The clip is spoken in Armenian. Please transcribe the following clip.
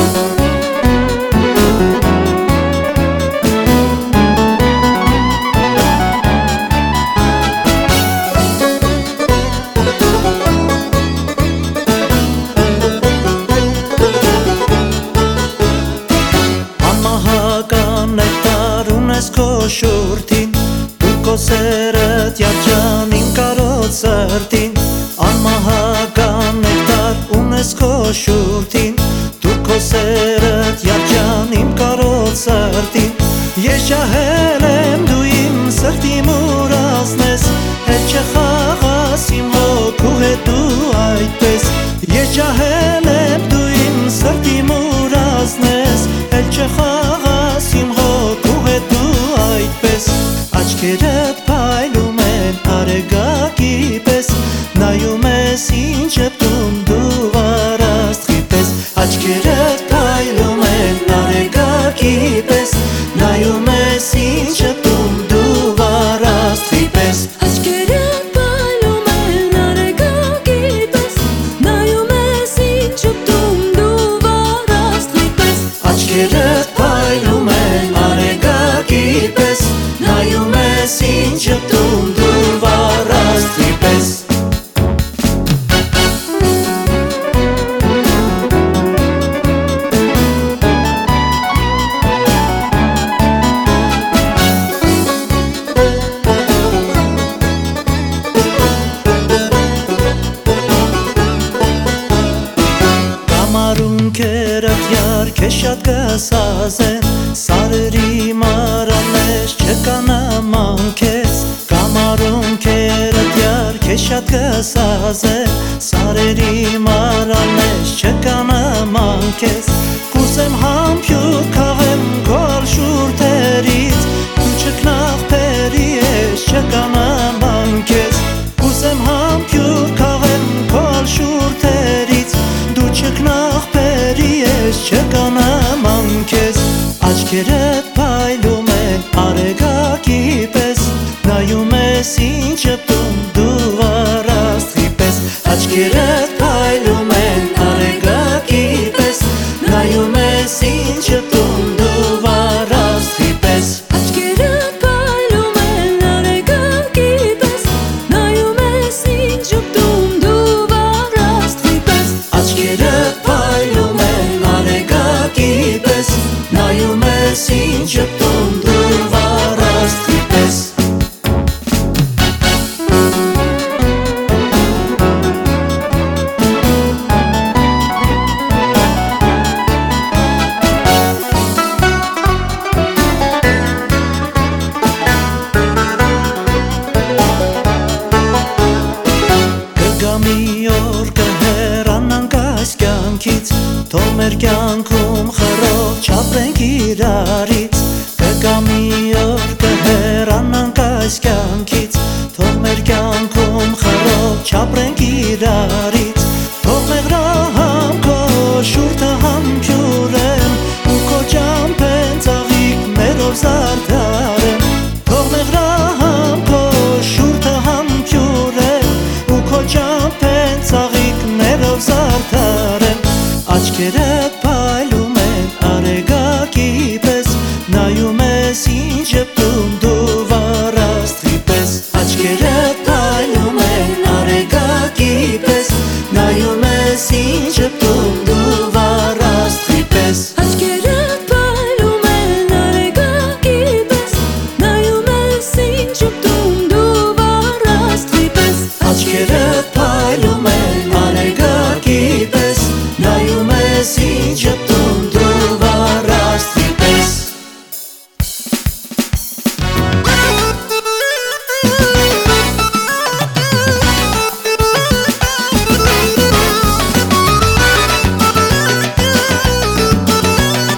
Շուրթին դու քո սերդ երջան իմ կարոտ սրտին անմահական նեկտար ունես քո շուրթին դու քո սերդ երջան իմ կարոտ սրտին ես ջահել եմ դու իմ սրտի մուրացնես հետ չխաղաս իմ հոգու հետ դու այդպես ես ջահել եմ դու իմ սրտի մուրացնես հետ չխաղաս իմ հոգու հետ դու այդպես աչքերդ փայլում են արեգակի պես նայում ես ինչ շփում դու վարաստղի պես աչքերդ փայլում են արեգակի պես նայում ես ինչ շփում դու վարաստղի պես աչքերդ փայլում են արեգակի պես նայում ես ինչ շփում դու վարաստղի պես աչքերդ փայլում են արեգակի պես նայում ես ինչ շփում դու վարաստղի պես Կամարունքերդ յարքես շատ կսազեն սարերի մարալես չկանաման քեզ Կամարունքերդ յարքես շատ կսազեն սարերի մարալես չկանաման քեզ Կուզեմ համբյուր քաղեմ քո շուրթերից դու չքնաղբերի ես չկանաման քեզ Կուզեմ համբյուր քաղեմ քո շուրթերից դու չքնաղբերի ես չկանաման քեզ Աչքերդ փայլում են արեգակի պես նայում ես ինչ շփում դու վարաստղի պես Աչքերդ փայլում են արեգակի պես նայում ես ինչ շփում դու վարաստղի պես Աչքերդ փայլում են արեգակի պես նայում ես ինչ շփում դու վարաստղի պես Աչքերդ փայլում են արեգակի պես նայում ես ինչ շփում դու վարաստղի պես Կգամի օր կհեռանանք այս կյանքից Թող մեր կյանքում խռով չապրենք իրարից Կգամի օր կհեռանանք այս կյանքից Թող մեր կյանքում խռով չապրենք իրարից